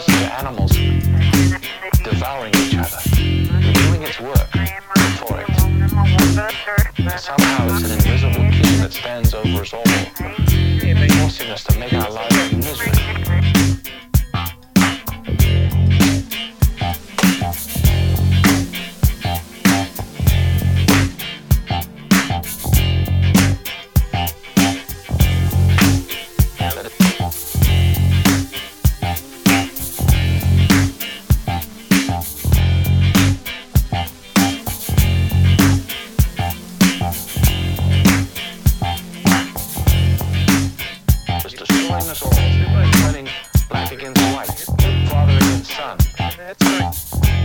listen to animals devouring each other, doing its work for it. Somehow it's an invisible king that stands over us all, forcing us to make our lives a misery. Destroying us all, turning black against white, father against son. That's right.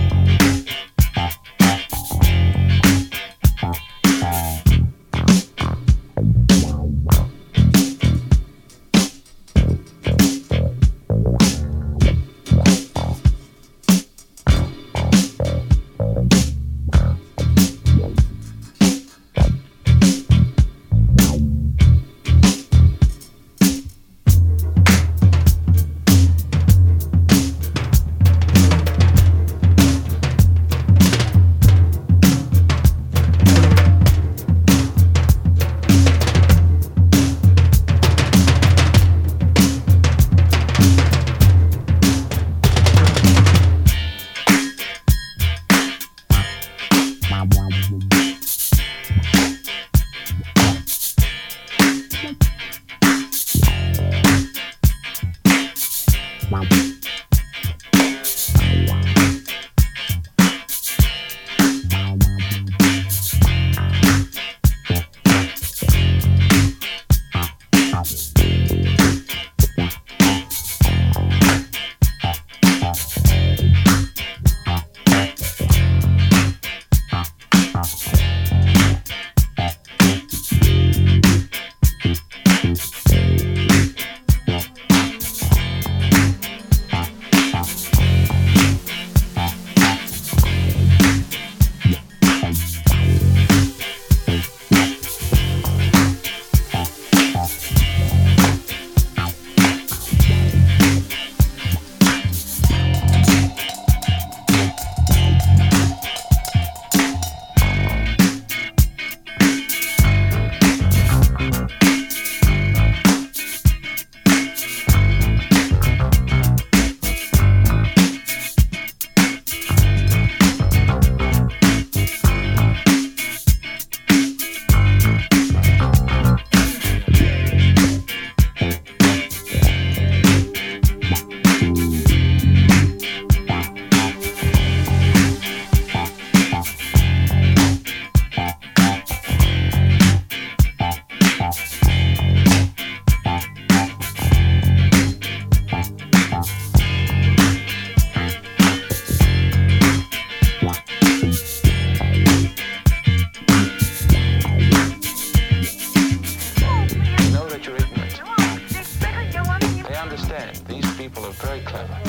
Very clever.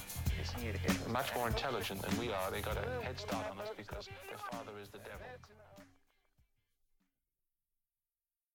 Much more intelligent than we are. They got a head start on us because their father is the devil.